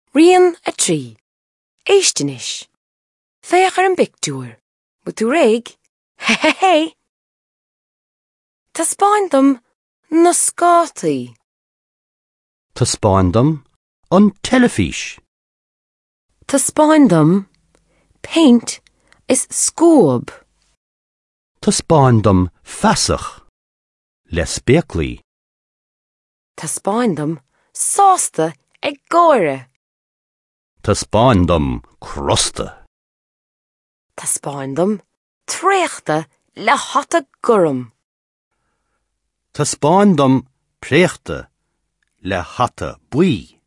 Rian a trí. Éistenis. Féach ar an bictúr. Mu tú réig? He. Tá spáin dom na scátaí. Tá spáin dom an telefís. Tá spáin dom paint is scóab. Tá spáin dom feasach le spéaclaí. Tá spáin dom sásta ag gáire. Tá spáin dom crosta. Tá spáin dom tréachta le hata gurm. Tá spáin dom préachta le hata buí.